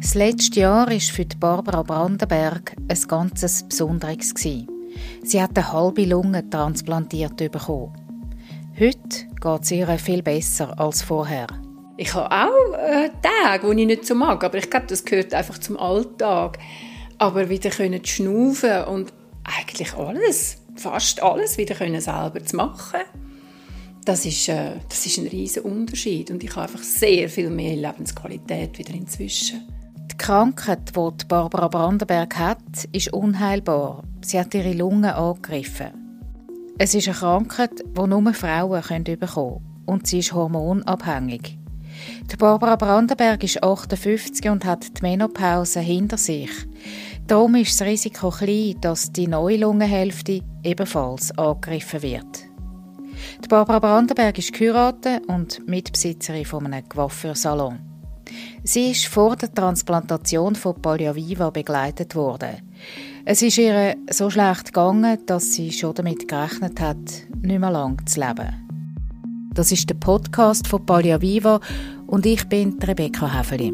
Das letzte Jahr war für Barbara Brandenberg ein ganz besonderes. Sie hat eine halbe Lunge transplantiert bekommen. Heute geht es ihr viel besser als vorher. Ich habe auch Tage, die ich nicht so mag, aber ich glaube, das gehört einfach zum Alltag. Aber wieder schnaufen und eigentlich alles, fast alles wieder selber zu machen, das ist ein riesen Unterschied. Und ich habe einfach sehr viel mehr Lebensqualität wieder inzwischen. Die Krankheit, die Barbara Brandenberg hat, ist unheilbar. Sie hat ihre Lunge angegriffen. Es ist eine Krankheit, die nur Frauen bekommen können. Und sie ist hormonabhängig. Die Barbara Brandenberg ist 58 und hat die Menopause hinter sich. Darum ist das Risiko klein, dass die neue Lungenhälfte ebenfalls angegriffen wird. Die Barbara Brandenberg ist geheiratet und Mitbesitzerin von einem Coiffeursalon. Sie ist vor der Transplantation von Palliaviva begleitet worden. Es ist ihr so schlecht gegangen, dass sie schon damit gerechnet hat, nicht mehr lang zu leben. Das ist der Podcast von Palliaviva und ich bin Rebecca Häfeli.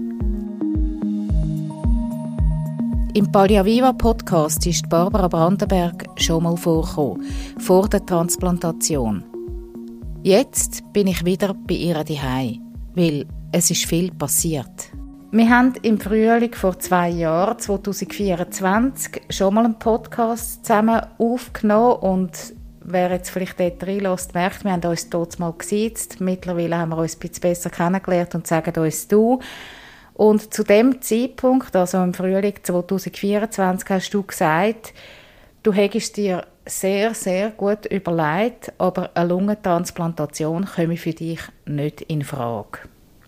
Im Palliaviva-Podcast ist Barbara Brandenberg schon mal vorgekommen, vor der Transplantation. Jetzt bin ich wieder bei ihr zuhause, weil es ist viel passiert. Wir haben im Frühling vor 2 Jahren, 2024, schon mal einen Podcast zusammen aufgenommen und wer jetzt vielleicht dort reinlässt, merkt, wir haben uns dort mal gesiezt. Mittlerweile haben wir uns ein bisschen besser kennengelernt und sagen uns «du». Und zu dem Zeitpunkt, also im Frühling 2024, hast du gesagt, du hättest dir sehr, sehr gut überlegt, aber eine Lungentransplantation komme für dich nicht in Frage.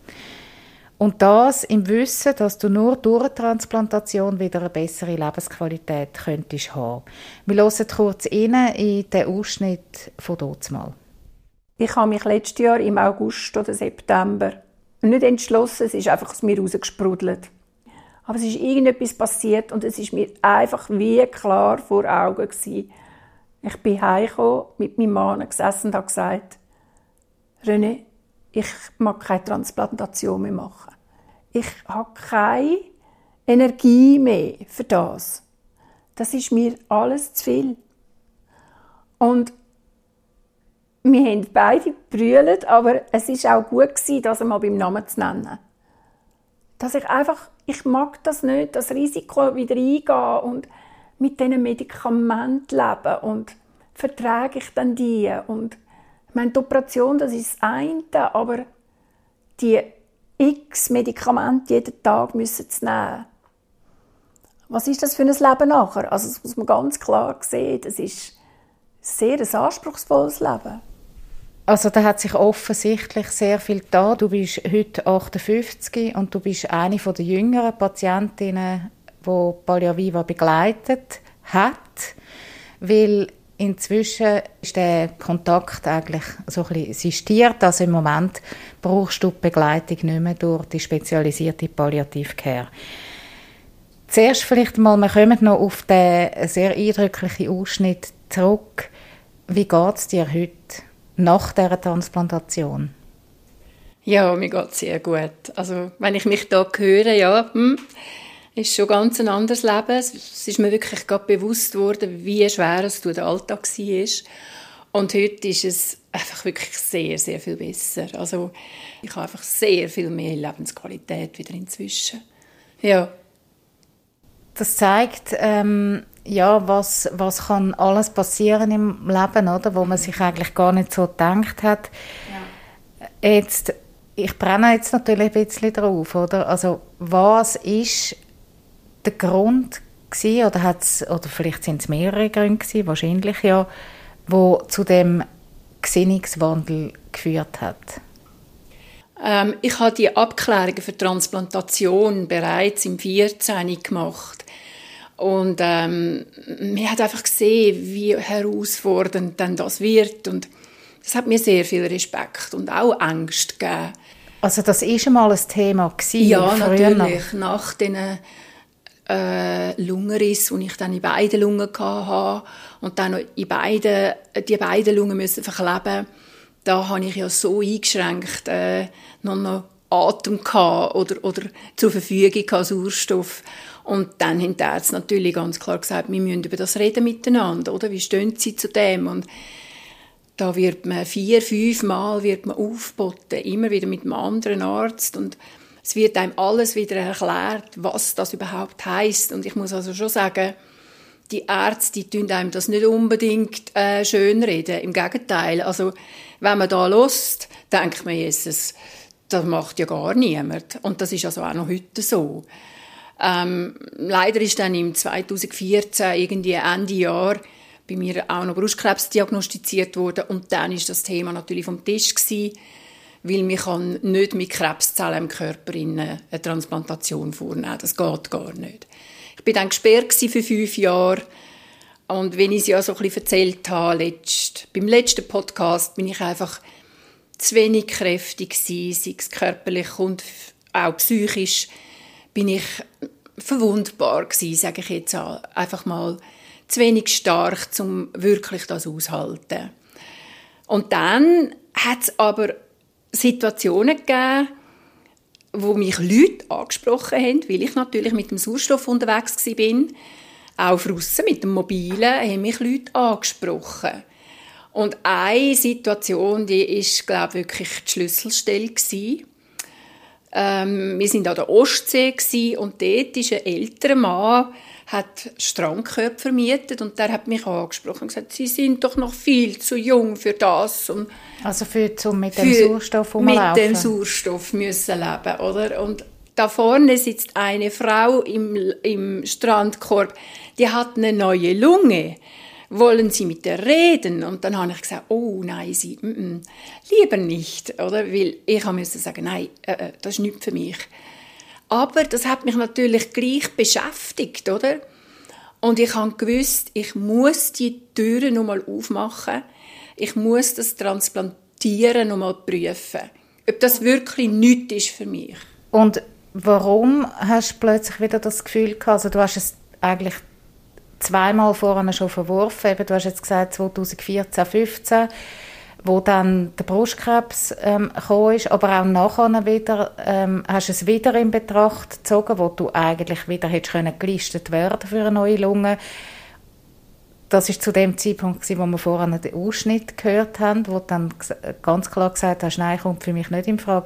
Und das im Wissen, dass du nur durch eine Transplantation wieder eine bessere Lebensqualität könntest haben. Wir hören kurz rein in den Ausschnitt von «Dotzmal». Ich habe mich letztes Jahr im August oder September nicht entschlossen, es ist einfach aus mir rausgesprudelt. Aber es ist irgendetwas passiert und es ist mir einfach wie klar vor Augen gewesen. Ich bin heimgekommen, mit meinem Mann gesessen und habe gesagt, René, ich mag keine Transplantation mehr machen. Ich habe keine Energie mehr für das. Das ist mir alles zu viel. Und wir haben beide gebrüllt, aber es war auch gut, das einmal beim Namen zu nennen. Dass ich mag das nicht, das Risiko wieder eingehen und mit diesen Medikamenten leben und vertrage ich dann die. Und ich meine, die Operation, das ist das eine, aber die x Medikamente jeden Tag müssen zu nehmen. Was ist das für ein Leben nachher? Also das muss man ganz klar sehen, das ist sehr ein anspruchsvolles Leben. Also da hat sich offensichtlich sehr viel getan. Du bist heute 58 und du bist eine der jüngeren Patientinnen, die Palliaviva begleitet hat, weil inzwischen ist der Kontakt eigentlich so ein bisschen sistiert. Also im Moment brauchst du die Begleitung nicht mehr durch die spezialisierte Palliative Care. Zuerst vielleicht mal, wir kommen noch auf den sehr eindrücklichen Ausschnitt zurück. Wie geht es dir heute nach dieser Transplantation? Ja, mir geht es sehr gut. Also, wenn ich mich da höre, ist schon ganz ein anderes Leben. Es ist mir wirklich gerade bewusst worden, wie schwer es der Alltag war. Und heute ist es einfach wirklich sehr, sehr viel besser. Also, ich habe einfach sehr viel mehr Lebensqualität wieder inzwischen. Ja. Das zeigt, was kann alles passieren im Leben, oder? Wo man sich eigentlich gar nicht so gedacht hat. Ja. Ich brenne jetzt natürlich ein bisschen drauf, oder? Also, was ist der Grund gewesen, oder vielleicht sind es mehrere Gründe gewesen, wahrscheinlich ja, wo zu dem Gesinnungswandel geführt hat? Ich habe die Abklärungen für die Transplantation bereits im 2014 gemacht. Und man hat einfach gesehen, wie herausfordernd dann das wird. Und das hat mir sehr viel Respekt und auch Angst gegeben. Also das war schon mal ein Thema gewesen, ja, natürlich. Nach den Lungenriss, die ich dann in beiden Lungen hatte und dann noch die beiden Lungen müssen verkleben. Da habe ich ja so eingeschränkt noch Atem gehabt oder zur Verfügung gehabt, Sauerstoff. Und dann haben die Ärzte natürlich ganz klar gesagt, wir müssen über das reden miteinander, oder? Wie stehen sie zu dem? Und da wird man 4-5 Mal aufgeboten, immer wieder mit einem anderen Arzt. Und es wird einem alles wieder erklärt, was das überhaupt heisst. Und ich muss also schon sagen, die Ärzte tun einem das nicht unbedingt schönreden. Im Gegenteil. Also, wenn man da hört, denkt man, Jesus, das macht ja gar niemand. Und das ist also auch noch heute so. Leider ist dann im 2014, irgendwie Ende Jahr, bei mir auch noch Brustkrebs diagnostiziert worden. Und dann ist das Thema natürlich vom Tisch gewesen, weil man kann nicht mit Krebszellen im Körper eine Transplantation vornehmen. Das geht gar nicht. Ich war dann gesperrt für 5 Jahre. Und wenn ich es ja so ein bisschen erzählt habe, beim letzten Podcast, bin ich einfach zu wenig kräftig gewesen, sei es körperlich und auch psychisch, bin ich verwundbar gewesen, sage ich jetzt einfach mal, zu wenig stark, um wirklich das auszuhalten. Und dann hat es aber Situationen gegeben, wo mich Leute angesprochen haben, weil ich natürlich mit dem Sauerstoff unterwegs war. Auch draussen mit dem Mobilen haben mich Leute angesprochen. Und eine Situation, die ist, glaube ich, wirklich die Schlüsselstelle gewesen. Wir waren an der Ostsee und dort ist ein älterer Mann, hat Strandkörper vermietet und der hat mich angesprochen und gesagt, Sie sind doch noch viel zu jung für das. Und also mit dem Sauerstoff rumlaufen. Mit dem Sauerstoff müssen leben, oder? Und da vorne sitzt eine Frau im Strandkorb, die hat eine neue Lunge. Wollen Sie mit ihr reden? Und dann habe ich gesagt, oh nein, lieber nicht, oder? Weil ich musste sagen, nein, das ist nichts für mich. Aber das hat mich natürlich gleich beschäftigt, oder? Und ich habe gewusst, ich muss die Türen noch mal aufmachen. Ich muss das Transplantieren noch mal prüfen. Ob das wirklich nichts ist für mich. Und warum hast du plötzlich wieder das Gefühl gehabt, also du hast es eigentlich 2-mal vorher schon verworfen, eben, du hast jetzt gesagt 2014, 2015, wo dann der Brustkrebs gekommen ist, aber auch nachher wieder, hast du es wieder in Betracht gezogen, wo du eigentlich wieder hättest gelistet werden für eine neue Lunge. Das war zu dem Zeitpunkt, wo wir vorher den Ausschnitt gehört haben, wo du dann ganz klar gesagt hast, nein, kommt für mich nicht in Frage.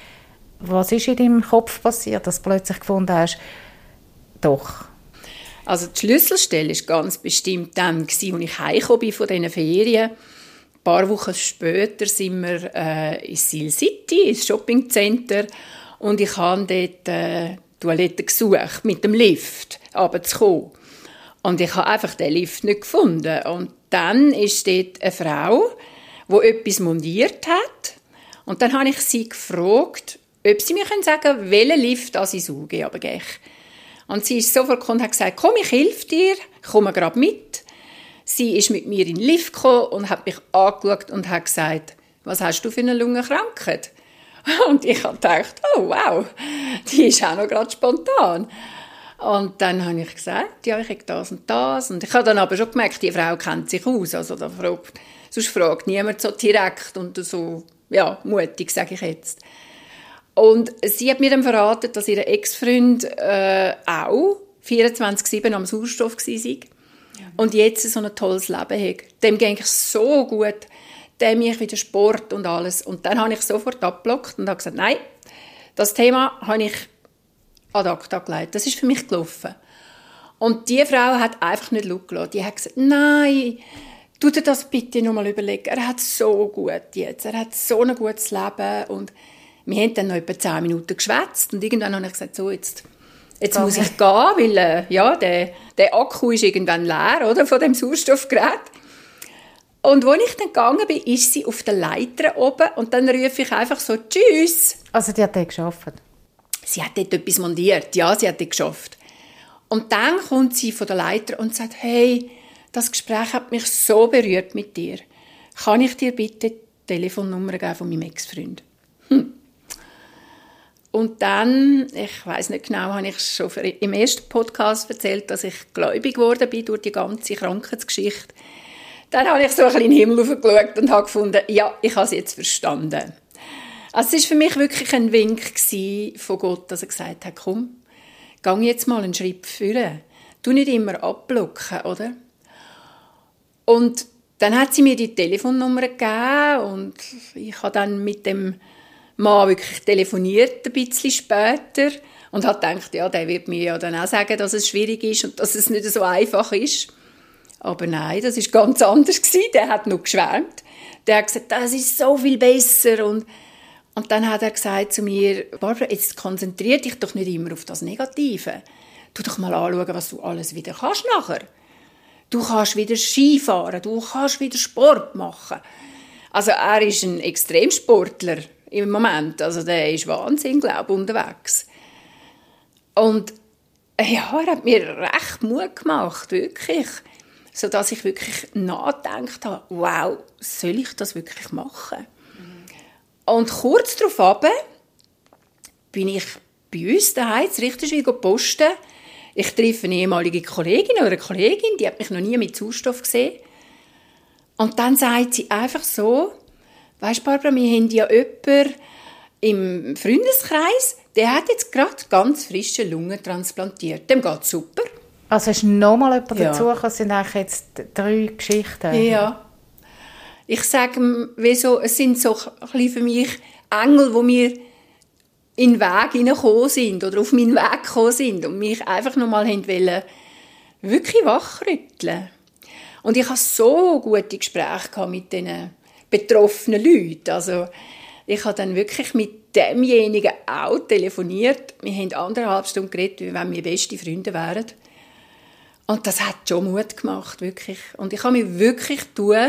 Was ist in deinem Kopf passiert, dass du plötzlich gefunden hast, doch? Also die Schlüsselstelle war ganz bestimmt dann, als ich heimgekommen bin von diesen Ferien. Ein paar Wochen später sind wir in Seal City, ins Shoppingcenter, und ich habe dort Toilette gesucht, mit dem Lift runterzukommen. Und ich habe einfach den Lift nicht gefunden. Und dann ist dort eine Frau, die etwas montiert hat. Und dann habe ich sie gefragt, ob sie mir sagen können, welchen Lift ich suche. Und sie ist sofort gekommen und hat gesagt, komm, ich helfe dir, komm gerade mit. Sie ist mit mir in den Lift gekommen und hat mich angeschaut und hat gesagt, was hast du für eine Lungenkrankheit? Und ich habe gedacht, oh wow, die ist auch noch gerade spontan. Und dann habe ich gesagt, ja, ich habe das und das. Und ich habe dann aber schon gemerkt, die Frau kennt sich aus. Also sonst fragt niemand so direkt und so, ja, mutig, sage ich jetzt. Und sie hat mir dann verraten, dass ihr Ex-Freund auch 24/7 am Sauerstoff war und jetzt so ein tolles Leben hat. Dem ging es so gut, dem ich wieder Sport und alles. Und dann habe ich sofort abgeblockt und habe gesagt, nein, das Thema habe ich ad acta gelegt. Das ist für mich gelaufen. Und die Frau hat einfach nicht gelassen. Die hat gesagt, nein, tu dir das bitte noch mal überlegen. Er hat so gut jetzt. Er hat so ein gutes Leben. Und wir haben dann noch etwa 10 Minuten geschwätzt. Und irgendwann habe ich gesagt, so, jetzt muss ich gehen, weil der Akku ist irgendwann leer, oder, von dem Sauerstoffgerät. Und als ich dann gegangen bin, ist sie auf der Leiter oben und dann rufe ich einfach so «Tschüss». Also die hat dort gearbeitet? Sie hat dort etwas montiert, ja, sie hat dort geschafft. Und dann kommt sie von der Leiter und sagt «Hey, das Gespräch hat mich so berührt mit dir. Kann ich dir bitte die Telefonnummer geben von meinem Ex-Freund?» Und dann, ich weiss nicht genau, habe ich schon im ersten Podcast erzählt, dass ich gläubig geworden bin durch die ganze Krankheitsgeschichte. Dann habe ich so ein bisschen in den Himmel hochgeschaut und habe gefunden, ja, ich habe es jetzt verstanden. Also es war für mich wirklich ein Wink von Gott, dass er gesagt hat, komm, geh jetzt mal einen Schritt vorne. Du nicht immer abblocken, oder? Und dann hat sie mir die Telefonnummer gegeben und ich habe dann mit dem Mann wirklich telefoniert, ein bisschen später, und habe gedacht, ja, der wird mir ja dann auch sagen, dass es schwierig ist und dass es nicht so einfach ist. Aber nein, das war ganz anders. Der hat noch geschwärmt. Der hat gesagt, das ist so viel besser. Und dann hat er gesagt zu mir, Barbara, jetzt konzentriere dich doch nicht immer auf das Negative. Tu doch mal anschauen, was du alles wieder kannst nachher. Du kannst wieder Skifahren, du kannst wieder Sport machen. Also er ist ein Extremsportler im Moment. Also der ist Wahnsinn, glaube ich, unterwegs. Und ja, er hat mir recht Mut gemacht, wirklich. Sodass ich wirklich nachgedacht habe, wow, soll ich das wirklich machen? Und kurz darauf bin ich bei uns daheim, das Richterswil posten. Ich treffe eine ehemalige Kollegin oder eine Kollegin, die hat mich noch nie mit Sauerstoff gesehen. Und dann sagt sie einfach so, weisst Barbara, wir haben ja jemanden im Freundeskreis, der hat jetzt gerade ganz frische Lungen transplantiert. Dem geht super. Also ist noch mal jemand dazugekommen, es sind eigentlich jetzt 3 Geschichten. Ja. Ich sage, es sind so ein bisschen für mich Engel, die mir in den Weg hineingekommen sind oder auf meinen Weg gekommen sind und mich einfach noch mal wollen, wirklich wachrütteln. Und ich hatte so gute Gespräche mit diesen betroffenen Leuten. Also ich habe dann wirklich mit demjenigen auch telefoniert. Wir haben 1,5 Stunden geredet, wie wenn wir beste Freunde wären. Und das hat schon Mut gemacht, wirklich. Und ich habe mir wirklich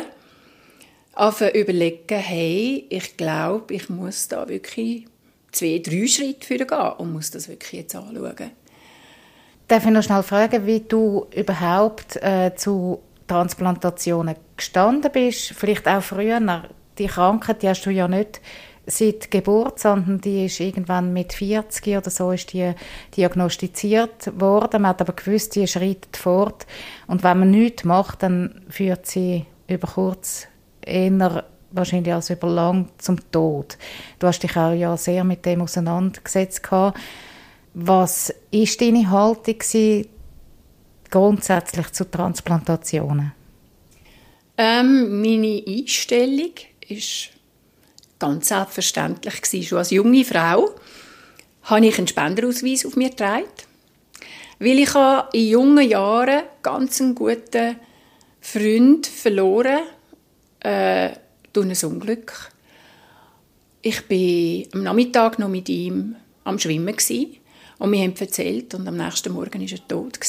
überlegen, hey, ich glaube, ich muss da wirklich 2-3 Schritte für gehen und muss das wirklich jetzt anschauen. Darf ich noch schnell fragen, wie du überhaupt zu Transplantationen gestanden bist? Vielleicht auch früher. Die Krankheit, die hast du ja nicht seit Geburt, sondern die ist irgendwann mit 40 oder so ist die diagnostiziert worden. Man hat aber gewusst, die schreitet fort. Und wenn man nichts macht, dann führt sie über kurz eher wahrscheinlich als über lang zum Tod. Du hast dich auch ja sehr mit dem auseinandergesetzt. Was war deine Haltung grundsätzlich zu Transplantationen? Meine Einstellung war ganz selbstverständlich. Schon als junge Frau habe ich einen Spenderausweis auf mir getragen, weil ich in jungen Jahren ganz einen guten Freund verloren durch ein Unglück. Ich war am Nachmittag noch mit ihm am Schwimmen und wir haben erzählt und am nächsten Morgen war er tot.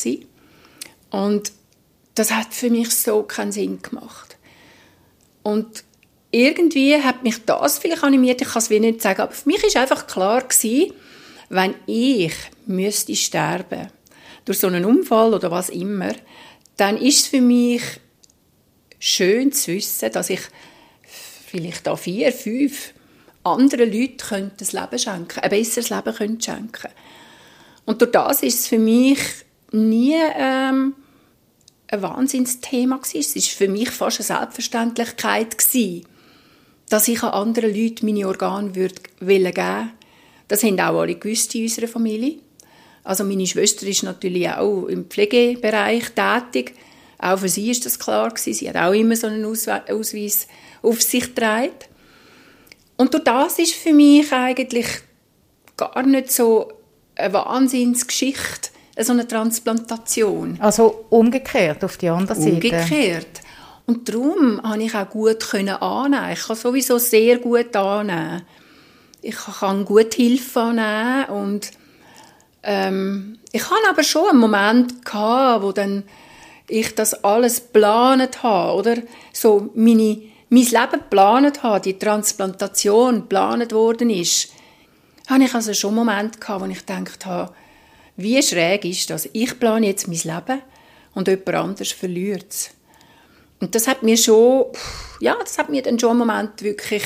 Und das hat für mich so keinen Sinn gemacht. Und irgendwie hat mich das vielleicht animiert, ich kann es nicht sagen, aber für mich war einfach klar, wenn ich müsste sterben durch so einen Unfall oder was immer, dann ist es für mich schön zu wissen, dass ich vielleicht da 4, 5 anderen Leuten das Leben schenken, ein besseres Leben schenken könnte. Und durch das ist es für mich nie ein Wahnsinnsthema gewesen. Es war für mich fast eine Selbstverständlichkeit gewesen, dass ich an andere Leute meine Organe geben würde. Das haben auch alle gewusst in unserer Familie. Also meine Schwester ist natürlich auch im Pflegebereich tätig. Auch für sie ist das klar gewesen. Sie hat auch immer so einen Ausweis auf sich getragen. Und durch das ist für mich eigentlich gar nicht so eine Wahnsinnsgeschichte, so eine Transplantation. Also umgekehrt, auf die andere Seite. Umgekehrt. Und darum konnte ich auch gut annehmen. Ich kann sowieso sehr gut annehmen. Ich kann gut Hilfe annehmen. Und ich hatte aber schon einen Moment gehabt, wo dann ich das alles geplant habe, oder? So mein Leben geplant habe, die Transplantation geplant worden ist, hatte ich also schon einen Moment gehabt, wo ich gedacht habe, wie schräg ist das? Ich plane jetzt mein Leben und jemand anderes verliert es. Und das hat mir schon, das hat mir dann schon einen Moment wirklich,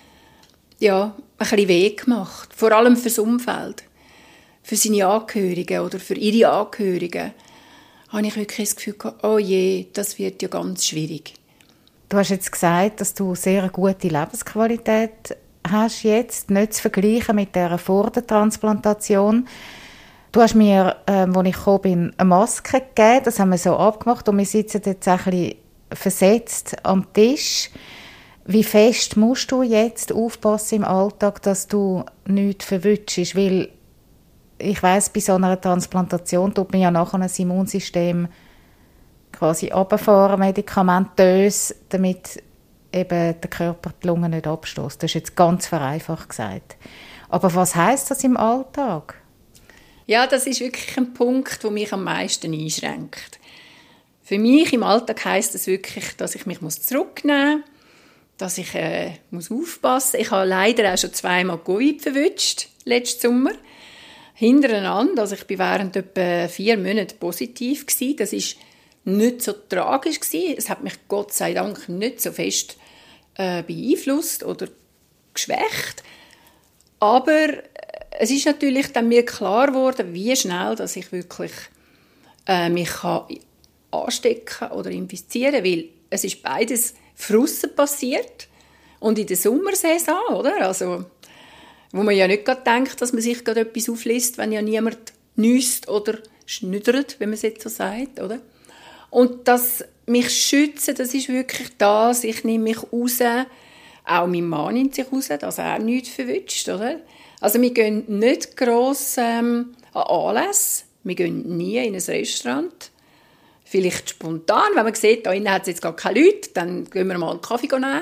ein bisschen weh gemacht. Vor allem fürs Umfeld. Für seine Angehörigen oder für ihre Angehörigen. Habe ich wirklich das Gefühl gehabt, oh je, das wird ja ganz schwierig. Du hast jetzt gesagt, dass du sehr eine gute Lebensqualität hast jetzt nicht zu vergleichen mit der vor der Transplantation. Du hast mir, als ich gekommen bin, eine Maske gegeben, das haben wir so abgemacht und wir sitzen jetzt ein bisschen versetzt am Tisch. Wie fest musst du jetzt aufpassen im Alltag, dass du nichts verwutschst? Weil ich weiss, bei so einer Transplantation tut man ja nachher ein Immunsystem quasi runterfahren, medikamentös, damit eben der Körper die Lunge nicht abstößt. Das ist jetzt ganz vereinfacht gesagt. Aber was heisst das im Alltag? Ja, das ist wirklich ein Punkt, der mich am meisten einschränkt. Für mich im Alltag heisst das wirklich, dass ich mich zurücknehmen muss, dass ich muss aufpassen muss. Ich habe leider auch schon 2-mal Covid verwünscht, letzten Sommer. Hintereinander. Also ich war während etwa 4 Monaten positiv gewesen. Das war nicht so tragisch gewesen. Es hat mich Gott sei Dank nicht so fest beeinflusst oder geschwächt. Aber es ist natürlich dann mir klar geworden, wie schnell dass ich wirklich mich anstecken oder infizieren kann, weil es ist beides draussen passiert und in der Sommersaison, oder? Also, wo man ja nicht gerade denkt, dass man sich gerade etwas aufliest, wenn ja niemand niesst oder schnüdert, wenn man es jetzt so sagt, oder? Und das mich schützen, das ist wirklich das. Ich nehme mich raus, auch mein Mann nimmt sich raus, dass er nichts verwünscht, oder? Also wir gehen nicht gross an Anlässe, wir gehen nie in ein Restaurant. Vielleicht spontan, wenn man sieht, da innen hat es jetzt gar keine Leute, dann gehen wir mal einen Kaffee nehmen.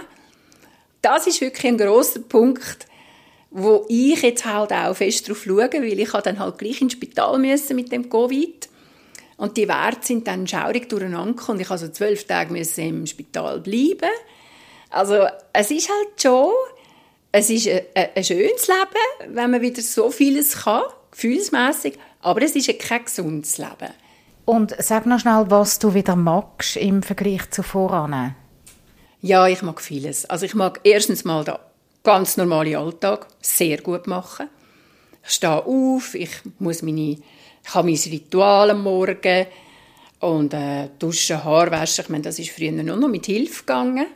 Das ist wirklich ein grosser Punkt, wo ich jetzt halt auch fest drauf schaue, weil ich dann halt gleich ins Spital müssen mit dem Covid. Und die Werte sind dann schaurig durcheinander und ich also 12 Tage im Spital bleiben. Also es ist halt schon, es ist ein schönes Leben, wenn man wieder so vieles kann, gefühlsmässig, aber es ist kein gesundes Leben. Und sag noch schnell, was du wieder magst im Vergleich zu voran. Ja, ich mag vieles. Also ich mag erstens mal den ganz normalen Alltag sehr gut machen. Ich stehe auf, ich habe mein Ritual am Morgen und duschen, Haar waschen. Ich meine, das ist früher nur noch mit Hilfe gegangen.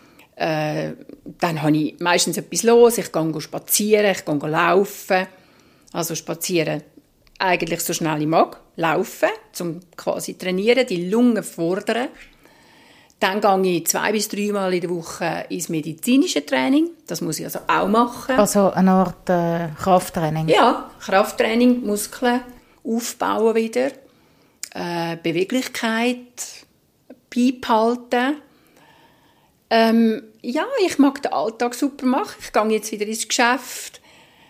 Dann habe ich meistens etwas los. Ich gehe spazieren, ich gehe laufen. Also spazieren eigentlich so schnell ich mag. Laufen, um quasi trainieren, die Lunge fordern. Dann gehe ich 2 bis 3 Mal in der Woche ins medizinische Training. Das muss ich also auch machen. Also eine Art Krafttraining? Ja, Krafttraining, Muskeln aufbauen wieder. Beweglichkeit beibehalten. Ja, ich mag den Alltag super machen. Ich gehe jetzt wieder ins Geschäft.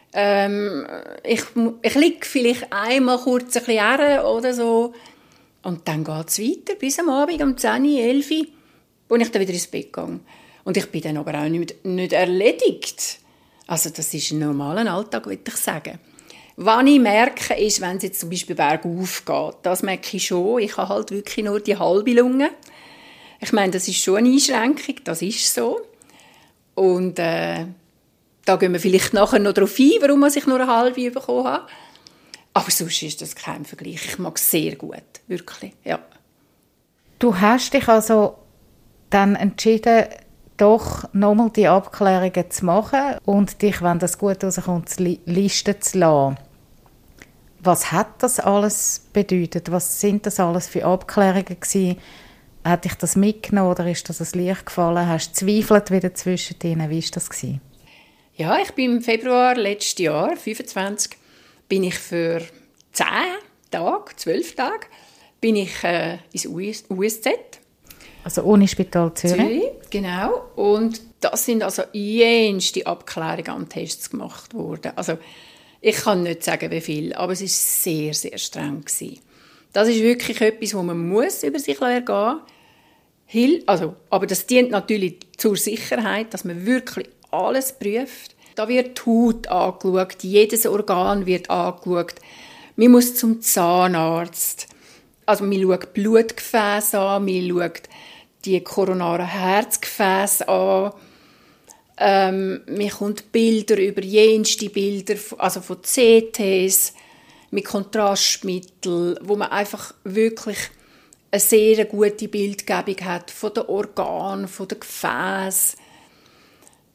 Ich liege vielleicht einmal kurz ein bisschen her oder so. Und dann geht es weiter bis am Abend um 10, 11 Uhr, wo ich dann wieder ins Bett gehe. Und ich bin dann aber auch nicht erledigt. Also das ist ein normaler Alltag, würde ich sagen. Was ich merke, ist, wenn es jetzt zum Beispiel bergauf geht, das merke ich schon. Ich habe halt wirklich nur die halbe Lunge. Ich meine, das ist schon eine Einschränkung, das ist so. Und da gehen wir vielleicht nachher noch darauf ein, warum ich nur eine halbe bekommen habe. Aber sonst ist das kein Vergleich. Ich mag es sehr gut, wirklich, ja. Du hast dich also dann entschieden, doch nochmal die Abklärungen zu machen und dich, wenn das gut rauskommt, listen zu lassen. Was hat das alles bedeutet? Was sind das alles für Abklärungen gewesen? Hat dich das mitgenommen oder ist das ein Licht gefallen? Hast du zweifelt wieder zwischen ihnen? Wie war das gewesen? Ja, ich bin im Februar letzten Jahr, 25, bin ich für 10 Tage, 12 Tage, bin ich ins USZ. Also Unispital Zürich? Genau. Und das sind also jenste Abklärungen an Tests gemacht worden. Also ich kann nicht sagen, wie viel, aber es war sehr, sehr streng gewesen. Das ist wirklich etwas, wo man muss über sich ergehen muss. Aber das dient natürlich zur Sicherheit, dass man wirklich alles prüft. Da wird die Haut angeschaut, jedes Organ wird angeschaut. Man muss zum Zahnarzt. Also man schaut Blutgefäße an, man schaut die koronaren Herzgefäße an. Man kommt Bilder über jenste Bilder, also von CTs, mit Kontrastmitteln, wo man einfach wirklich eine sehr gute Bildgebung hat von den Organen, von den Gefäßen.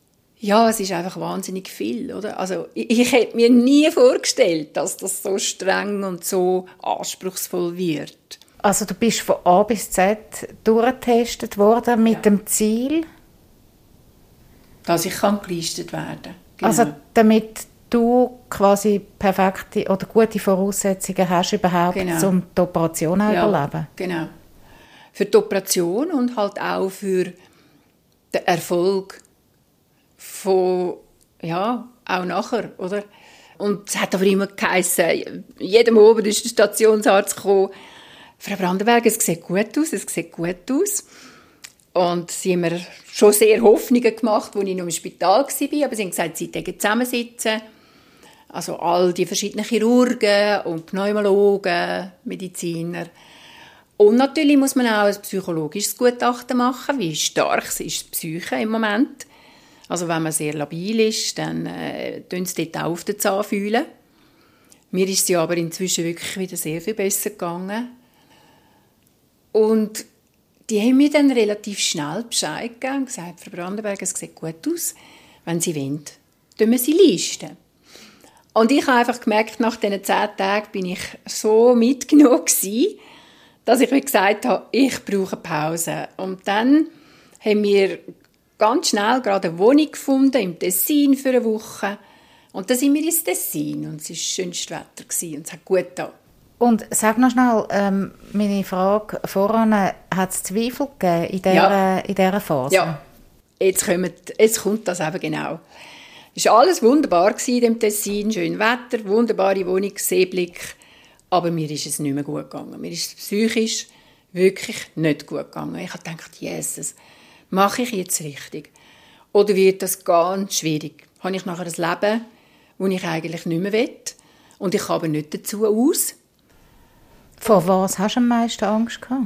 Ja, es ist einfach wahnsinnig viel, oder? Also ich hätte mir nie vorgestellt, dass das so streng und so anspruchsvoll wird. Also du bist von A bis Z durchgetestet worden mit dem Ziel? Dass ich geleistet werden kann. Genau. Also damit du quasi perfekte oder gute Voraussetzungen hast, überhaupt, um die Operation zu überleben? Genau. Für die Operation und halt auch für den Erfolg von, ja, auch nachher, oder? Und es hat aber immer geheißen, jedem Abend ist der Stationsarzt gekommen, Frau Brandenberg, es sieht gut aus, es sieht gut aus. Und sie haben mir schon sehr Hoffnungen gemacht, als ich noch im Spital war, aber sie haben gesagt, sie sollten zusammensitzen. Also all die verschiedenen Chirurgen und Pneumologen, Mediziner. Und natürlich muss man auch ein psychologisches Gutachten machen, wie stark ist die Psyche im Moment. Also wenn man sehr labil ist, dann fühlen sie dort auch auf den Zahn fühlen. Mir ist sie aber inzwischen wirklich wieder sehr viel besser gegangen. Und die haben mir dann relativ schnell Bescheid gegeben und gesagt, Frau Brandenberg, es sieht gut aus, wenn Sie wollen, tun wir Sie listen. Und ich habe einfach gemerkt, nach diesen 10 Tagen bin ich so mitgenommen gewesen, dass ich gesagt habe, ich brauche Pause. Und dann haben wir ganz schnell gerade eine Wohnung gefunden im Tessin für eine Woche. Und dann sind wir ins Tessin und es war das schönste Wetter und es hat gut getan. Und sag noch schnell, meine Frage voran, hat es Zweifel gegeben in dieser Phase? Ja, jetzt kommt das eben genau. Es war alles wunderbar in dem Tessin, schön Wetter, wunderbare Wohnung, Seeblick. Aber mir ist es nicht mehr gut gegangen. Mir ist es psychisch wirklich nicht gut gegangen. Ich habe gedacht, Jesus, mache ich jetzt richtig? Oder wird das ganz schwierig? Habe ich nachher ein Leben, das ich eigentlich nicht mehr will? Und ich habe nicht dazu aus. Vor was hast du am meisten Angst gehabt?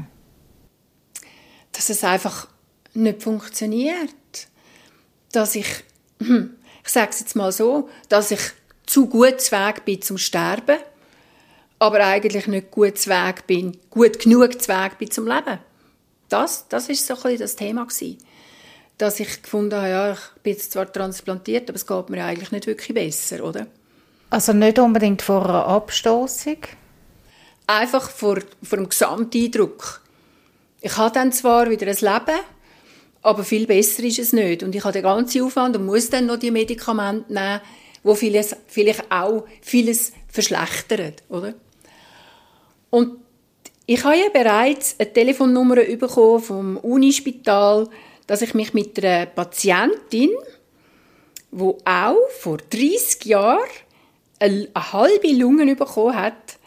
Dass es einfach nicht funktioniert. Dass ich sage es jetzt mal so, dass ich zu gut zu Weg bin zum Sterben, aber eigentlich nicht gut genug zu Weg bin zum Leben. Das war so ein bisschen das Thema gewesen. Dass ich gefunden habe, ja, ich bin jetzt zwar transplantiert, aber es geht mir eigentlich nicht wirklich besser, oder? Also nicht unbedingt vor einer Abstossung? Einfach vor dem Gesamteindruck. Ich habe dann zwar wieder ein Leben, aber viel besser ist es nicht. Und ich habe den ganzen Aufwand und muss dann noch die Medikamente nehmen, die vielleicht auch vieles verschlechtern, oder? Und ich habe ja bereits eine Telefonnummer bekommen vom Unispital, dass ich mich mit einer Patientin, die auch vor 30 Jahren eine halbe Lunge bekommen hat,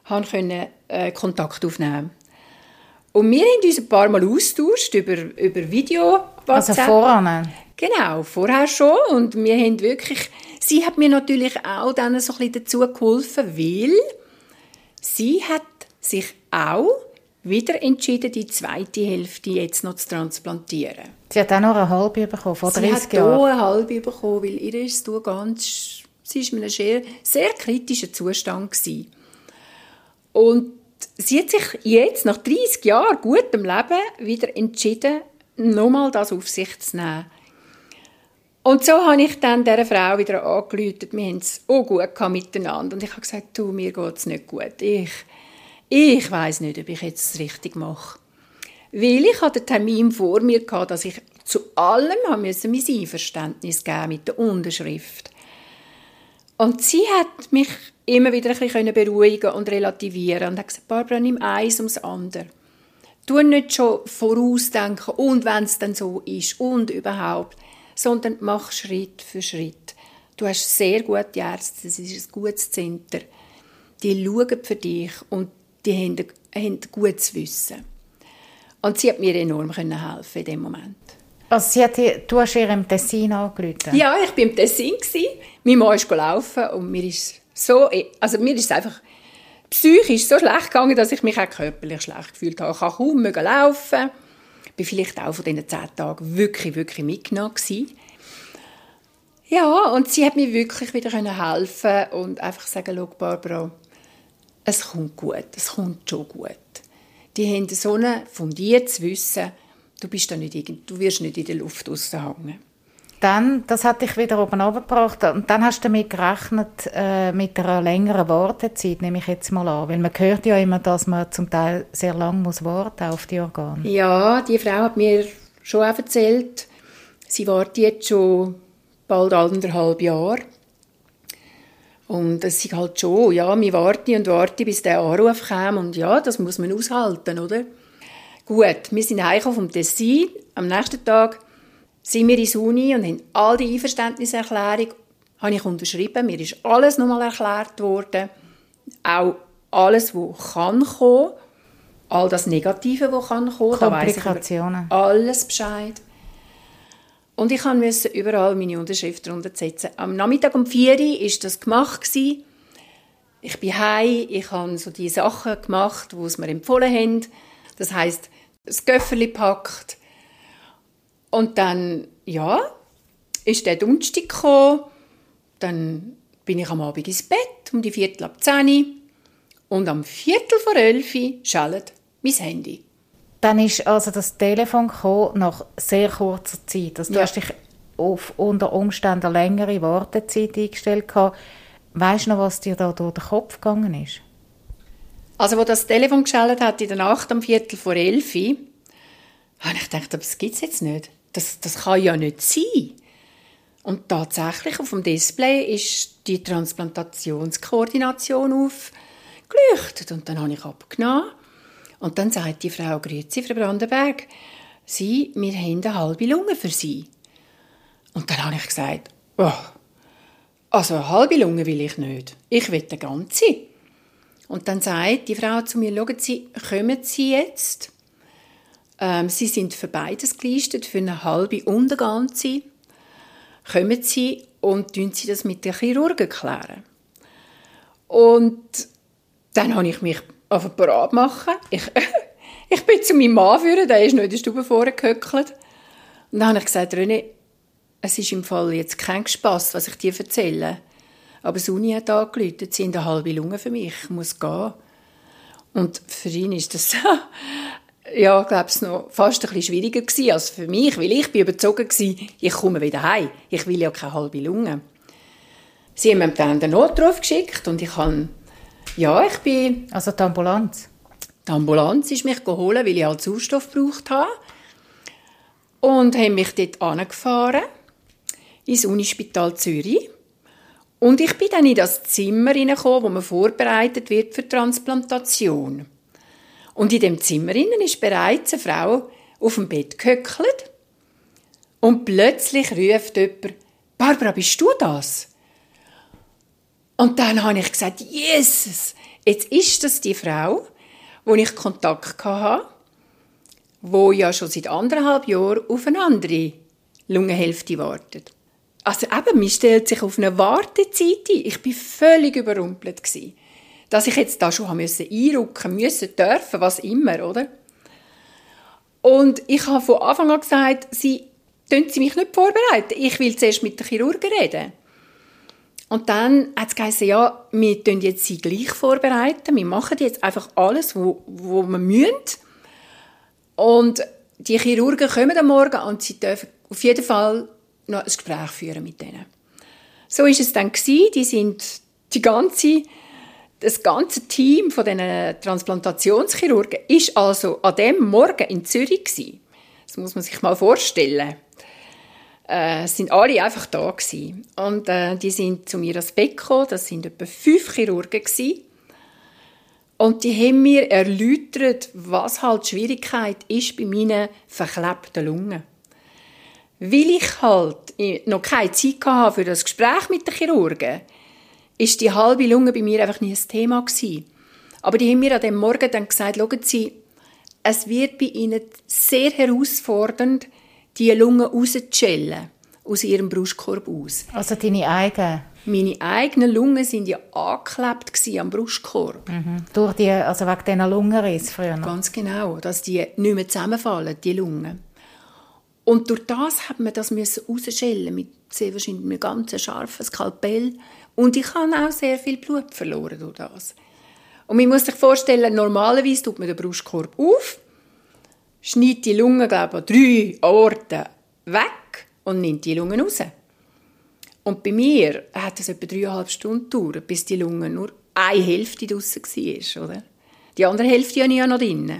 Kontakt aufnehmen. Und wir haben uns ein paar Mal austauscht über Video. Also voran? Genau, vorher schon. Und wir haben wirklich, sie hat mir natürlich auch dann so ein bisschen dazu geholfen, weil sie hat sich auch wieder entschieden, die zweite Hälfte jetzt noch zu transplantieren. Sie hat auch noch eine halbe bekommen, vor 30 Jahren? Sie hat auch eine halbe bekommen, weil ihr ist sie war in einem sehr kritischen Zustand gewesen. Und sie hat sich jetzt, nach 30 Jahren gutem Leben, wieder entschieden, nochmal das auf sich zu nehmen. Und so habe ich dann dieser Frau wieder angerufen. Wir haben es auch gut miteinander. Und ich habe gesagt, du, mir geht es nicht gut. Ich weiss nicht, ob ich jetzt das richtig mache. Weil ich hatte den Termin vor mir gehabt, dass ich zu allem mein Einverständnis geben mit der Unterschrift. Und sie hat mich immer wieder ein bisschen beruhigen und relativieren und hat gesagt, Barbara, nimm eins ums andere. Tu nicht schon vorausdenken und wenn es dann so ist und überhaupt, sondern mach Schritt für Schritt. Du hast sehr gute Ärzte, es ist ein gutes Center. Die schauen für dich und die haben gutes Wissen. Und sie hat mir enorm helfen in dem Moment. Also du hast ihr im Tessin angerufen? Ja, ich war im Tessin. Mein Mann ist gelaufen und mir ist es einfach psychisch so schlecht gegangen, dass ich mich auch körperlich schlecht gefühlt habe. Ich konnte kaum laufen. Ich war vielleicht auch von diesen 10 Tagen wirklich, wirklich mitgenommen gewesen. Ja, und sie hat mir wirklich wieder helfen und einfach sagen, schau, Barbara, es kommt gut, es kommt schon gut. Die haben so ein fundiertes Wissen, du wirst nicht in der Luft raushängen. dann, das hat dich wieder oben runtergebracht und dann hast du damit gerechnet, mit einer längeren Wartezeit, nehme ich jetzt mal an. Weil man hört ja immer, dass man zum Teil sehr lange warten muss auf die Organe. Ja, die Frau hat mir schon auch erzählt, sie wartet jetzt schon bald 1,5 Jahre. Und es ist halt schon, ja, wir warten, bis der Anruf kam. Und ja, das muss man aushalten, oder? Gut, wir sind heimgekommen vom Tessin. Am nächsten Tag sind wir ins Uni und haben all die Einverständniserklärung habe ich unterschrieben. Mir ist alles nochmal erklärt worden. Auch alles, was kann kommen. All das Negative, was kann kommen. Komplikationen. Da weiss ich alles Bescheid. Und ich musste überall meine Unterschrift runtersetzen. Am Nachmittag um 4 Uhr war das gemacht. Ich bin heim, ich habe so die Sachen gemacht, die es mir empfohlen haben. Das heisst, das Köfferli gepackt. Und dann, ja, ist der Donnerstag gekommen. Dann bin ich am Abend ins Bett, um die 9:45. Und am 11:45 schallt mein Handy. Dann ist also das Telefon gekommen nach sehr kurzer Zeit. Also du hast dich auf unter Umständen eine längere Wartezeit eingestellt. Weisst du noch, was dir da durch den Kopf gegangen ist? Also, als das Telefon geschaltet hat in der Nacht um 11:45, habe ich gedacht, das gibt es jetzt nicht. Das kann ja nicht sein. Und tatsächlich auf dem Display ist die Transplantationskoordination aufgeleuchtet. Und dann habe ich abgenommen. Und dann sagt die Frau, «Grüezi, Frau Brandenberg, wir haben eine halbe Lunge für Sie.» Und dann habe ich gesagt, «Oh, also eine halbe Lunge will ich nicht. Ich will eine ganze.» Und dann sagt die Frau zu mir, «Schauen Sie, kommen Sie jetzt? Sie sind für beides gelistet, für eine halbe und eine ganze. Kommen Sie und tun Sie das mit den Chirurgen klären.» Und dann habe ich mich auf eine Parade machen. Ich bin zu meinem Mann führen, der ist noch in der Stube vorgehöckelt. Und dann habe ich gesagt, René, es ist im Fall jetzt kein Spass, was ich dir erzähle. Aber das Uni hat angerufen, sie haben eine halbe Lunge für mich, ich muss gehen. Und für ihn ist das, ja, ich glaube, es noch fast ein bisschen schwieriger gewesen als für mich, weil ich bin überzogen gewesen, ich komme wieder heim, ich will ja keine halbe Lunge. Sie haben mir dann den Notruf geschickt und ich habe, ja, ich bin... Also die Ambulanz? Die Ambulanz ist mich geholt, weil ich halt Sauerstoff gebraucht habe. Und haben mich dort angefahren, ins Unispital Zürich. Und ich bin dann in das Zimmer hineingekommen, wo man vorbereitet wird für die Transplantation. Und in dem Zimmer ist bereits eine Frau auf dem Bett gehöckelt. Und plötzlich ruft jemand, «Barbara, bist du das?» Und dann habe ich gesagt, «Jesus, jetzt ist das die Frau, wo ich Kontakt hatte, die ja schon seit 1,5 Jahren auf eine andere Lungenhälfte wartet.» Also eben, man stellt sich auf eine Wartezeit ein. Ich war völlig überrumpelt gewesen, dass ich jetzt da schon einrücken musste, dürfen, was immer, oder? Und ich habe von Anfang an gesagt, Sie mich nicht vorbereiten. Ich will zuerst mit den Chirurgen reden. Und dann hat es geheißen, ja, wir tun jetzt Sie gleich vorbereiten. Wir machen jetzt einfach alles, wo wir müssen. Und die Chirurgen kommen am Morgen und Sie dürfen auf jeden Fall noch ein Gespräch führen mit denen. So ist es dann gewesen. Die sind das ganze Team von diesen Transplantationschirurgen ist also an dem Morgen in Zürich gewesen. Das muss man sich mal vorstellen. Es sind alle einfach da gewesen. Und die sind zu mir ans Bett gekommen. Das sind etwa 5 Chirurgen gewesen. Und die haben mir erläutert, was halt die Schwierigkeit ist bei meinen verklebten Lungen. Weil ich halt noch keine Zeit hatte für das Gespräch mit den Chirurgen, ist die halbe Lunge bei mir einfach nie ein Thema gewesen. Aber die haben mir an dem Morgen dann gesagt, schauen Sie, es wird bei Ihnen sehr herausfordernd, die Lunge rauszuschälen, aus Ihrem Brustkorb aus. Also deine eigenen? Meine eigenen Lungen waren ja angeklebt am Brustkorb. Mhm. Also wegen diesen Lungenriss früher noch? Ganz genau, dass die nicht mehr zusammenfallen, die Lungen. Und durch das hat man das rausschälen mit sehr wahrscheinlich einem ganz scharfen Skalpell. Und ich habe auch sehr viel Blut verloren durch das. Und man muss sich vorstellen, normalerweise tut man den Brustkorb auf, schneidet die Lunge, glaube ich, an 3 Orten weg und nimmt die Lunge raus. Und bei mir hat es etwa 3,5 Stunden gedauert, bis die Lunge nur eine Hälfte draussen war. Oder? Die andere Hälfte habe ich ja noch drin.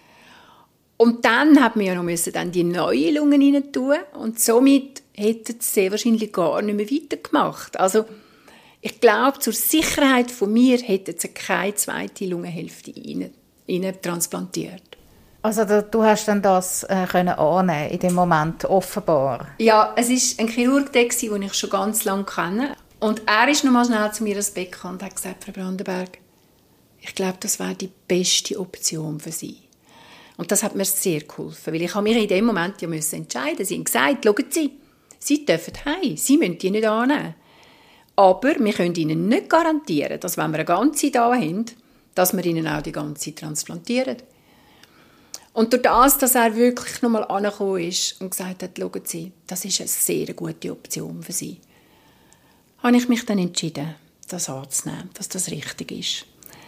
Und dann hat man ja noch dann die neue Lunge rein tun und somit hätte es sehr wahrscheinlich gar nicht mehr weitergemacht. Also ich glaube, zur Sicherheit von mir hätten sie keine zweite Lungenhälfte rein transplantiert. Also du hast dann das können annehmen in dem Moment, offenbar? Ja, es war ein Chirurg, den ich schon ganz lange kenne. Und er ist noch mal schnell zu mir ins Bett gekommen und hat gesagt, Frau Brandenberg, ich glaube, das wäre die beste Option für Sie. Und das hat mir sehr geholfen, weil ich mich in dem Moment ja entscheiden. Sie haben gesagt, schauen Sie, Sie dürfen heim, Sie müssen die nicht annehmen. Aber wir können Ihnen nicht garantieren, dass wenn wir eine ganze da haben, dass wir Ihnen auch die ganze transplantieren. Und durch das, dass er wirklich noch mal angekommen ist und gesagt hat, schauen Sie, das ist eine sehr gute Option für Sie, habe ich mich dann entschieden, das anzunehmen, dass das richtig ist.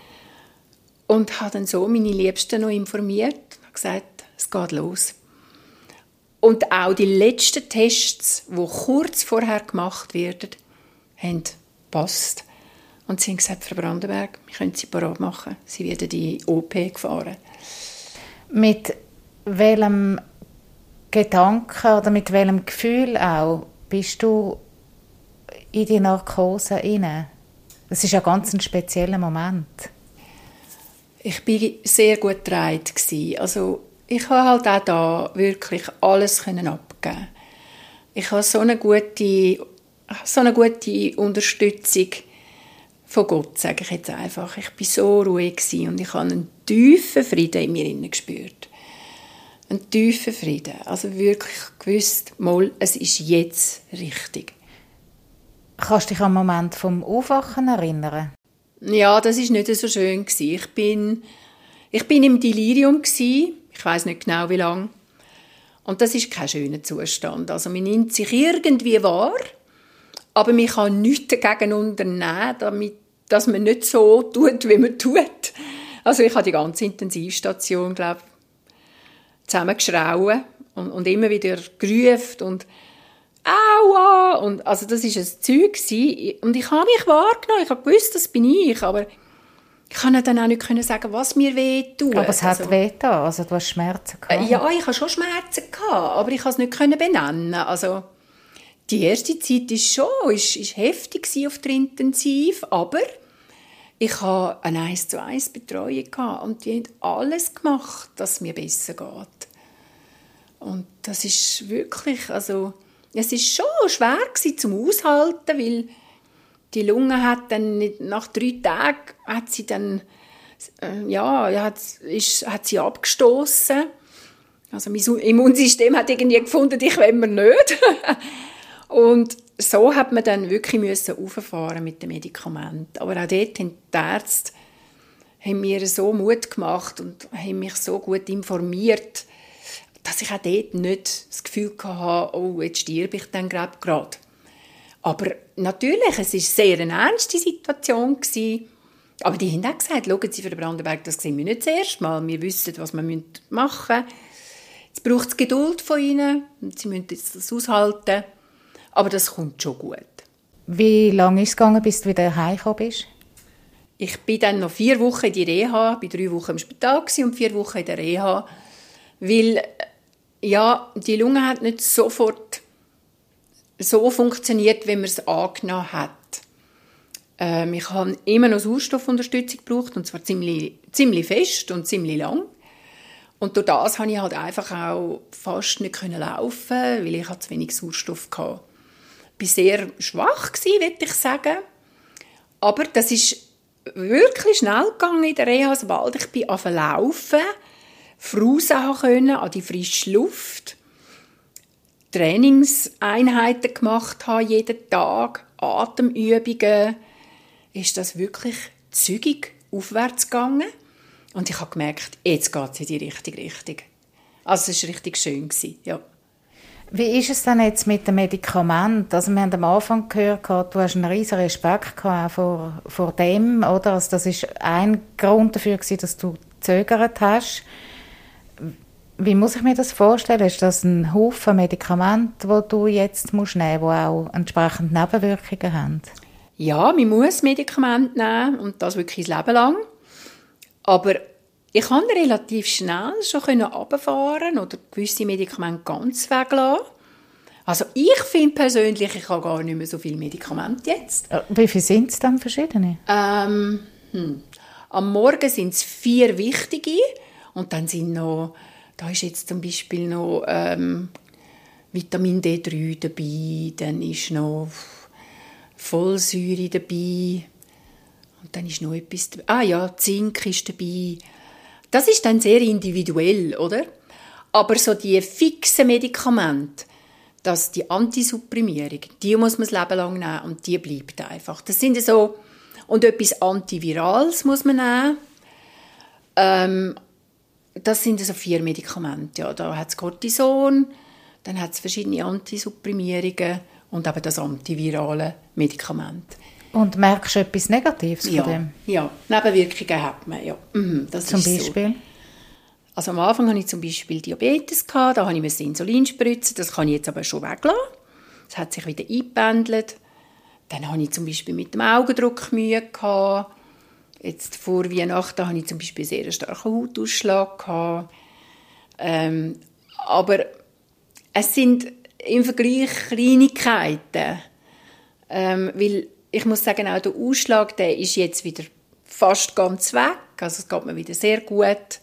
Und habe dann so meine Liebsten noch informiert und gesagt, es geht los. Und auch die letzten Tests, die kurz vorher gemacht werden, haben gepasst. Und sie haben gesagt, Frau Brandenberg, wir können Sie parat machen. Sie werden in die OP gefahren. Mit welchem Gedanken oder mit welchem Gefühl auch bist du in die Narkose hinein? Das ist ja ganz ein spezieller Moment. Ich war sehr gut getragen. Also ich konnte halt auch da wirklich alles abgeben. Ich habe so eine gute Unterstützung von Gott, sage ich jetzt einfach. Ich war so ruhig und ich habe einen tiefen Frieden in mir gespürt. Einen tiefen Frieden. Also wirklich gewusst, mal, es ist jetzt richtig. Kannst du dich an den Moment vom Aufwachen erinnern? Ja, das war nicht so schön. Ich bin im Delirium. Ich weiss nicht genau, wie lange. Und das ist kein schöner Zustand. Also man nimmt sich irgendwie wahr, aber man kann nichts dagegen unternehmen, damit dass man nicht so tut, wie man tut. Also ich habe die ganze Intensivstation, glaube ich, zusammengeschrauen und immer wieder gerufen und «Aua!» und also das war ein Zeug. Und ich habe mich wahrgenommen, ich habe gewusst, das bin ich, aber ich konnte dann auch nicht sagen, was mir weh tut. Aber es hat weh getan, also du hast Schmerzen gehabt? Ja, ich hatte schon Schmerzen gehabt, aber ich konnte es nicht benennen. Also die erste Zeit war heftig auf der Intensiv, aber ich hatte eine 1:1 Betreuung und die haben alles gemacht, dass es mir besser geht. Und das ist wirklich, also es war schon schwer zum Aushalten, weil die Lunge hat dann nach 3 Tagen hat sie dann hat sie abgestoßen. Also mein Immunsystem hat irgendwie gefunden, ich will mir nicht. Und so hat man dann wirklich rauffahren mit dem Medikament. Aber auch dort haben die Ärzte mir so Mut gemacht und haben mich so gut informiert, dass ich auch dort nicht das Gefühl hatte, oh, jetzt sterbe ich dann gerade. Aber natürlich, es war sehr eine ernste Situation. Aber die haben auch gesagt, schauen Sie, Frau Brandenberg, das sehen wir nicht das erste Mal. Wir wissen, was wir machen müssen. Jetzt braucht es Geduld von Ihnen und Sie müssen das aushalten. Aber das kommt schon gut. Wie lange ist es gegangen, bis du wieder heimgekommen bist? Ich bin dann noch 4 Wochen in die Reha, bin 3 Wochen im Spital und 4 Wochen in der Reha. Weil, ja, die Lunge hat nicht sofort so funktioniert, wie man es angenommen hat. Ich habe immer noch Sauerstoffunterstützung gebraucht, und zwar ziemlich fest und ziemlich lang. Und durch das konnte ich halt einfach auch fast nicht laufen, weil ich zu wenig Sauerstoff hatte. Ich war sehr schwach, würde ich sagen. Aber das ist wirklich schnell gegangen in der Reha, sobald ich laufen raus konnte, an die frische Luft, Trainingseinheiten gemacht habe, jeden Tag, Atemübungen, ist das wirklich zügig aufwärts gegangen. Und ich habe gemerkt, jetzt geht es in die richtige Richtung. Also es war richtig schön, ja. Wie ist es denn jetzt mit dem Medikament? Also wir haben am Anfang gehört, du hast einen riesen Respekt vor dem, oder? Also das war ein Grund dafür, dass du gezögert hast. Wie muss ich mir das vorstellen? Ist das ein Haufen Medikamente, die du jetzt nehmen musst, die auch entsprechend Nebenwirkungen haben? Ja, man muss Medikamente nehmen und das wirklich das Leben lang. Aber ich kann relativ schnell schon runterfahren oder gewisse Medikamente ganz weglassen. Also ich finde persönlich, ich habe gar nicht mehr so viele Medikamente jetzt. Wie viele sind es dann verschiedene? Am Morgen sind es 4 wichtige und dann sind noch, da ist jetzt zum Beispiel noch Vitamin D3 dabei, dann ist noch Folsäure dabei und dann ist noch etwas dabei. Ah ja, Zink ist dabei. Das ist dann sehr individuell, oder? Aber so die fixen Medikamente, die Antisupprimierung, die muss man das Leben lang nehmen und die bleibt einfach. Das sind so, und etwas Antivirales muss man nehmen. Das sind so 4 Medikamente. Ja, da hat es Cortison, dann hat es verschiedene Antisupprimierungen und eben das antivirale Medikament. Und merkst du etwas Negatives von dem? Ja, Nebenwirkungen hat man, ja. Das zum ist Beispiel? So. Also am Anfang hatte ich zum Beispiel Diabetes, da habe ich Insulin spritzen, das kann ich jetzt aber schon weglassen. Das hat sich wieder eingependelt. Dann hatte ich zum Beispiel mit dem Augendruck Mühe gehabt. Jetzt vor Weihnachten hatte ich zum Beispiel sehr einen starken Hautausschlag gehabt. Aber es sind im Vergleich Kleinigkeiten. Weil ich muss sagen, auch der Ausschlag, der ist jetzt wieder fast ganz weg. Also es geht mir wieder sehr gut.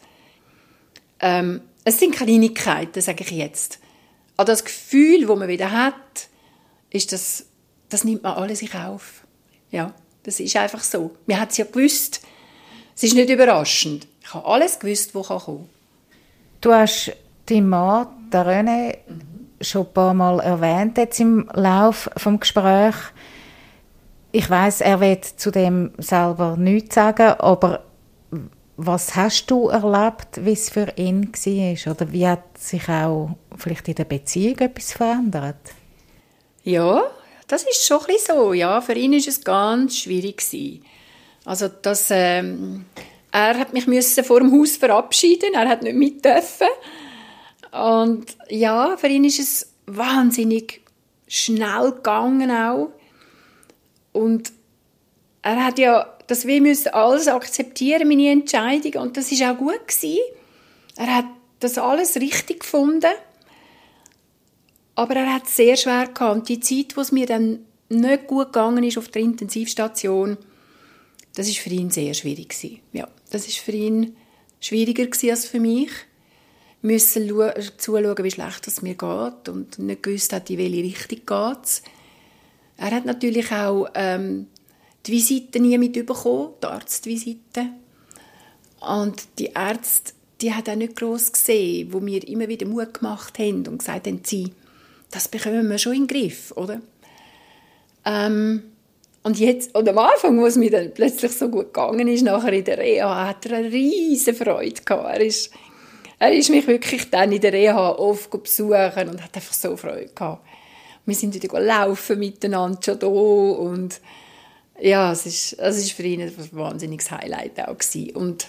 Es sind Kleinigkeiten, sage ich jetzt. Aber das Gefühl, das man wieder hat, ist das nimmt man alles in Kauf. Ja, das ist einfach so. Man hat es ja gewusst. Es ist nicht überraschend. Ich habe alles gewusst, was kommen kann. Du hast deinen Mann, den René, schon ein paar Mal erwähnt jetzt im Laufe des Gesprächs. Ich weiss, er will zu dem selber nichts sagen, aber was hast du erlebt, wie es für ihn war? Oder wie hat sich auch vielleicht in der Beziehung etwas verändert? Ja, das ist schon ein bisschen so. Ja, für ihn war es ganz schwierig. Also, er hat mich vor dem Haus verabschieden. Er hat nicht mit dürfen. Und ja, für ihn ist es wahnsinnig schnell gegangen auch. Und er hat ja das wir müssen alles akzeptieren, meine Entscheidung. Und das war auch gut gewesen. Er hat das alles richtig gefunden. Aber er hat es sehr schwer gehabt. Und die Zeit, wo es mir dann nicht gut gegangen ist auf der Intensivstation, das war für ihn sehr schwierig gewesen. Ja, das war für ihn schwieriger gewesen als für mich. Wir mussten zuschauen, wie schlecht es mir geht und nicht gewusst hat, in welche Richtung geht es. Er hat natürlich auch die Visiten nie mitbekommen, die Arztvisiten. Und die Ärzte, die hat auch nicht gross gesehen, wo mir immer wieder Mut gemacht haben und gesagt haben, das bekommen wir schon in den Griff, oder? Und am Anfang, wo es mir dann plötzlich so gut gegangen ist, nachher in der Reha, hat er eine riesen Freude gehabt. Er ist mich wirklich dann in der Reha oft besuchen und hat einfach so Freude gehabt. Wir sind wieder laufen miteinander schon da und ja, es ist für ihn ein wahnsinniges Highlight auch gewesen. Und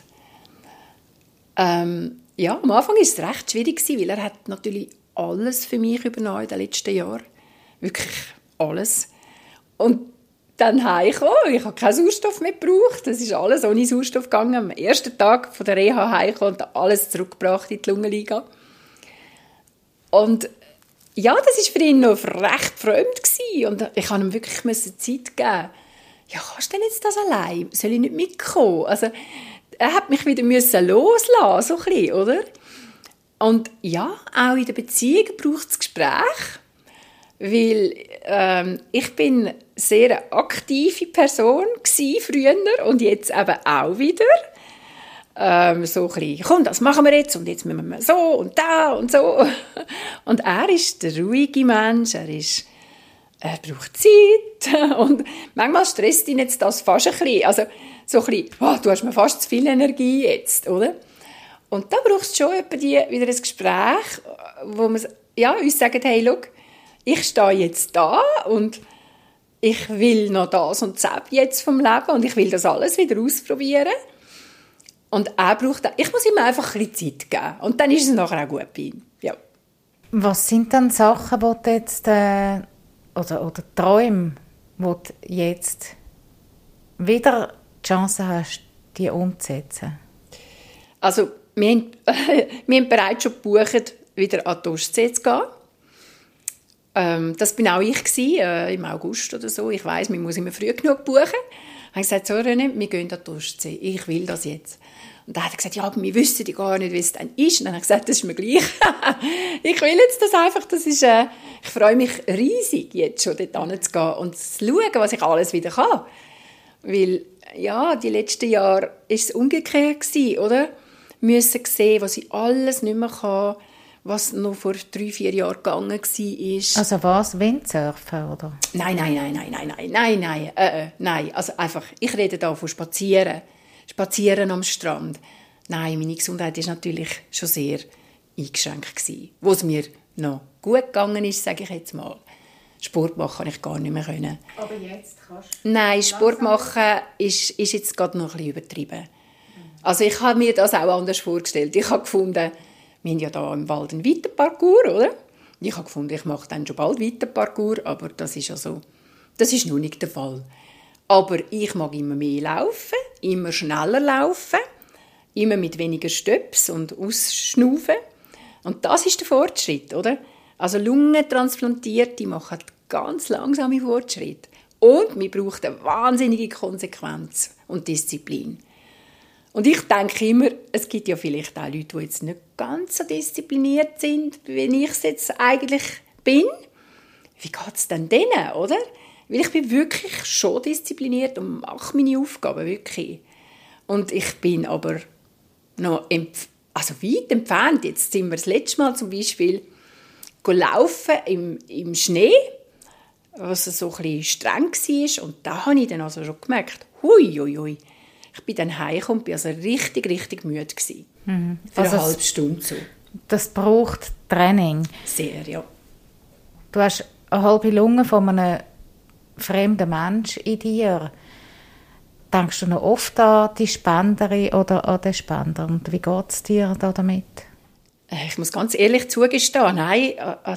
ja, am Anfang war es recht schwierig gewesen, weil er hat natürlich alles für mich übernommen in den letzten Jahren. Wirklich alles. Und dann heimgekommen. Ich habe keinen Sauerstoff mehr gebraucht. Das ist alles ohne Sauerstoff gegangen. Am ersten Tag von der Reha heimgekommen und alles zurückgebracht in die Lungenliga. Und ja, das war für ihn noch recht fremd gewesen. Und ich musste ihm wirklich Zeit geben. Ja, kannst du denn jetzt das allein? Soll ich nicht mitkommen? Also, er hat mich wieder loslassen, so ein bisschen, oder? Und ja, auch in der Beziehung braucht es Gespräch. Weil ich bin sehr eine aktive Person gsi früher und jetzt eben auch wieder. So ein bisschen, komm, das machen wir jetzt und jetzt müssen wir so und da und so. Und er ist der ruhige Mensch, er braucht Zeit und manchmal stresst ihn jetzt das fast ein bisschen. Also so ein bisschen, du hast mir fast zu viel Energie jetzt, oder? Und da braucht es schon wieder ein Gespräch, wo wir uns sagen, hey, schau, ich stehe jetzt da und ich will noch das und das jetzt vom Leben und ich will das alles wieder ausprobieren. Und ich muss ihm einfach ein bisschen Zeit geben. Und dann ist es nachher auch gut bei ihm. Ja. Was sind dann Sachen, die du jetzt, oder Träume, die du jetzt wieder die Chance hast, die umzusetzen? Also, wir haben bereits schon gebucht, wieder an die Ostsee zu gehen. Das war auch ich, im August oder so. Ich weiss, man muss immer früh genug buchen. Ich habe gesagt, so René, wir gehen an die Ostsee. Ich will das jetzt. Und dann hat er gesagt, ja, aber wir wissen ja gar nicht, wie es dann ist. Und dann habe ich gesagt, das ist mir gleich. Ich will jetzt das einfach. Das ist, ich freue mich riesig, jetzt schon dort hinzugehen und zu schauen, was ich alles wieder kann. Weil, ja, die letzten Jahre war es umgekehrt gewesen, oder? Wir müssen sehen, was ich alles nicht mehr kann, was noch vor 3-4 Jahren gegangen war. Also was? Windsurfen, oder? Nein. Also einfach, ich rede da von Spazieren. Spazieren am Strand. Nein, meine Gesundheit war natürlich schon sehr eingeschränkt gewesen. Wo es mir noch gut gegangen ist, sage ich jetzt mal. Sport machen konnte ich gar nicht mehr können. Aber jetzt kannst du... Nein, Sport machen ist jetzt gerade noch ein bisschen übertrieben. Also ich habe mir das auch anders vorgestellt. Ich habe gefunden, wir haben ja hier im Wald einen Weiterparcours, oder? Ich habe gefunden, ich mache dann schon bald Weiterparcours, aber das ist also, das ist noch nicht der Fall. Aber ich mag immer mehr laufen, immer schneller laufen, immer mit weniger Stöps und Ausschnaufen. Und das ist der Fortschritt, oder? Also Lungentransplantierte machen ganz langsame Fortschritte. Und man braucht eine wahnsinnige Konsequenz und Disziplin. Und ich denke immer, es gibt ja vielleicht auch Leute, die jetzt nicht ganz so diszipliniert sind, wie ich es jetzt eigentlich bin. Wie geht es denn denen, oder? Weil ich bin wirklich schon diszipliniert und mache meine Aufgaben wirklich. Und ich bin aber noch weit entfernt. Jetzt sind wir das letzte Mal zum Beispiel laufen im Schnee, was so ein bisschen streng war. Und da habe ich dann also schon gemerkt, hui. Ich bin dann heimgekommen und war also richtig müde gewesen. Für eine halbe Stunde so. Das braucht Training. Sehr, ja. Du hast eine halbe Lunge von einem fremden Menschen in dir. Denkst du noch oft an die Spenderin oder an den Spender? Und wie geht es dir da damit? Ich muss ganz ehrlich zugestehen, nein,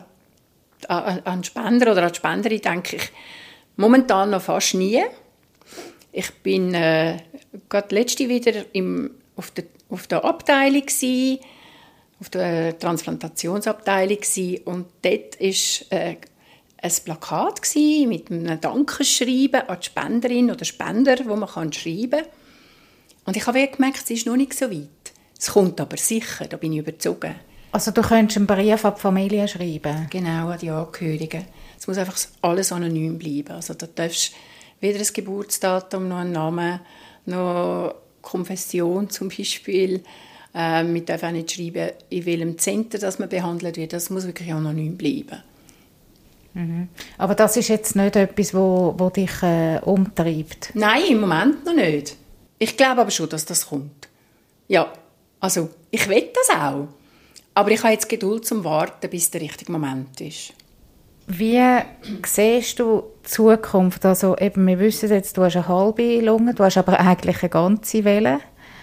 an den Spender oder an die Spenderin denke ich momentan noch fast nie. Ich bin gerade letzte wieder auf der Abteilung gsi, auf der Transplantationsabteilung gsi, und dort ist ein Plakat gsi mit einem Dankeschreiben an die Spenderin oder Spender, wo man schreiben kann. Und ich habe gemerkt, es ist noch nicht so weit. Es kommt aber sicher, da bin ich überzeugt. Also du könntest einen Brief an die Familie schreiben? Genau, an die Angehörigen. Es muss einfach alles anonym bleiben. Also da darfst weder ein Geburtsdatum, noch einen Namen, noch Konfession zum Beispiel. Man darf auch nicht schreiben, in welchem Zentrum das man behandelt wird. Das muss wirklich anonym bleiben. Mhm. Aber das ist jetzt nicht etwas, wo dich umtreibt? Nein, im Moment noch nicht. Ich glaube aber schon, dass das kommt. Ja, also ich will das auch. Aber ich habe jetzt Geduld zum Warten, bis der richtige Moment ist. Wie siehst du die Zukunft? Also eben, wir wissen jetzt, du hast eine halbe Lunge, du hast aber eigentlich eine ganze Welle.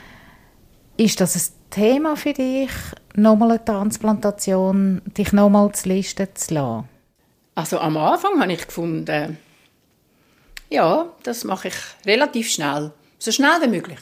Ist das ein Thema für dich, nochmal eine Transplantation, dich nochmal zu Listen zu lassen? Also am Anfang habe ich gefunden, ja, das mache ich relativ schnell. So schnell wie möglich.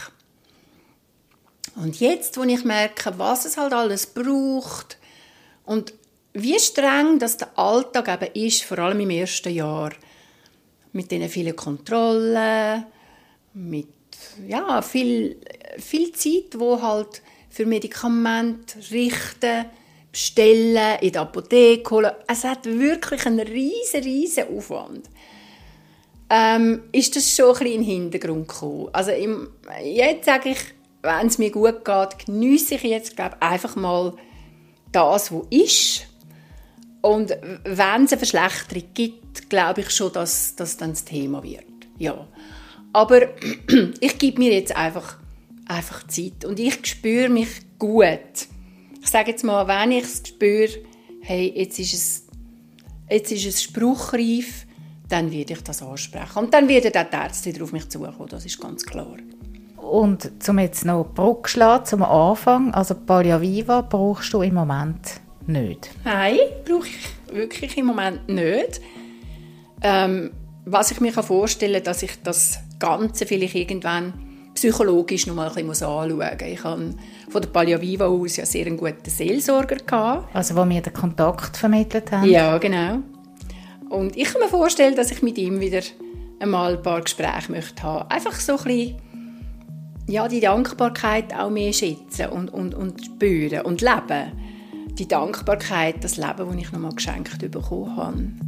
Und jetzt, wo ich merke, was es halt alles braucht und wie streng das der Alltag eben ist, vor allem im ersten Jahr, mit diesen vielen Kontrollen, mit viel Zeit, wo halt für Medikamente richten, bestellen, in der Apotheke holen. Es hat wirklich einen riesen Aufwand. Ist das schon ein bisschen in den Hintergrund gekommen. Also jetzt sage ich, wenn es mir gut geht, geniesse ich jetzt, glaube einfach mal das, was ist. Und wenn es eine Verschlechterung gibt, glaube ich schon, dass das dann das Thema wird. Ja. Aber ich gebe mir jetzt einfach Zeit. Und ich spüre mich gut. Ich sage jetzt mal, wenn ich es spüre, hey, jetzt ist es spruchreif, dann werde ich das ansprechen. Und dann werden auch die Ärzte auf mich zukommen, das ist ganz klar. Und zum jetzt noch die Brücke schlagen, zum Anfang, also Pallia Viva brauchst du im Moment nicht? Nein, brauche ich wirklich im Moment nicht. Was ich mir vorstellen kann, dass ich das Ganze vielleicht irgendwann psychologisch noch mal ein bisschen anschauen muss. Ich hatte von der Pallia Viva aus ja sehr einen guten Seelsorger gehabt. Also wo wir den Kontakt vermittelt haben? Ja, genau. Und ich kann mir vorstellen, dass ich mit ihm wieder einmal ein paar Gespräche möchte haben. Einfach so ein bisschen, ja, die Dankbarkeit auch mehr schätzen und spüren und leben. Die Dankbarkeit, das Leben, das ich noch mal geschenkt bekommen habe.